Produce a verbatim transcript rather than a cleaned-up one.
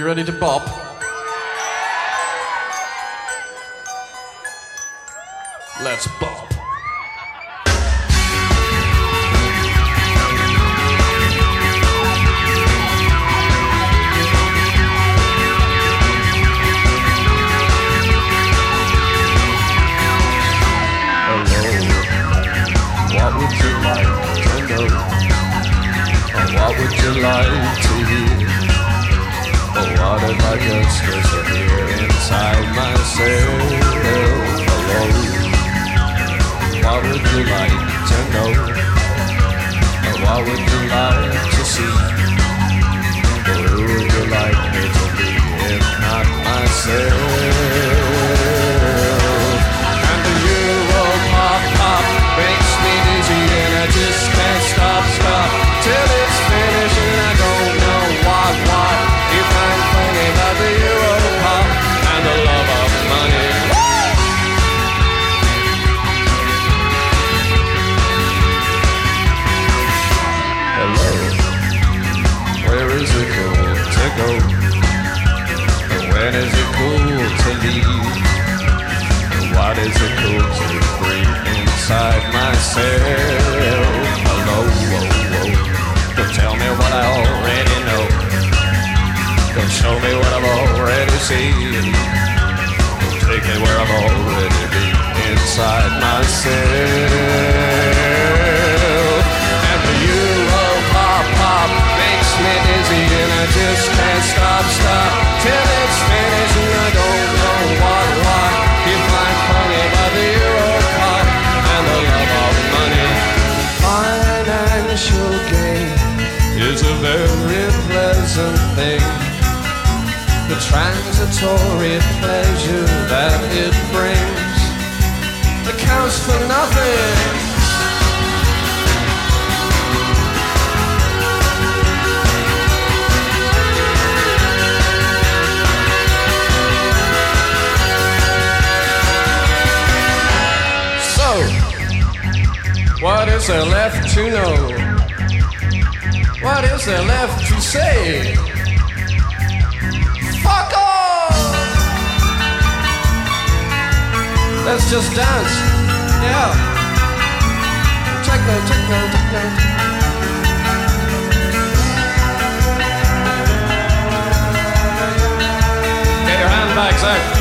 ready to bop? Let's bop. What would you like to know? Or what would you like to hear? Or what if I just disappear inside myself alone? What would you like to know? Or what would you like to see? Or who would you like me to be if not myself? And the Euro pop pop makes me dizzy and I just can't stop, stop till it's finished and I don't know what, what you find funny about the Euro pop and the love of money. Hello, where is it cool to go? And when is it cool to leave? And what is it cool to breathe inside myself? Hello, whoa, whoa. Don't tell me what I already know. Don't show me what I've already seen. Don't take me where I've already been inside myself. And the Euro pop pop makes me dizzy and I just can't stop, stop till it's finished and I don't know what, what you find funny about the Euro pop and the love of money. Financial gain is a very pleasant thing. The transitory pleasure that it brings accounts for nothing. What is there left to know? What is there left to say? Fuck off! Let's just dance. Yeah. Techno, techno, techno. Get your handbags out.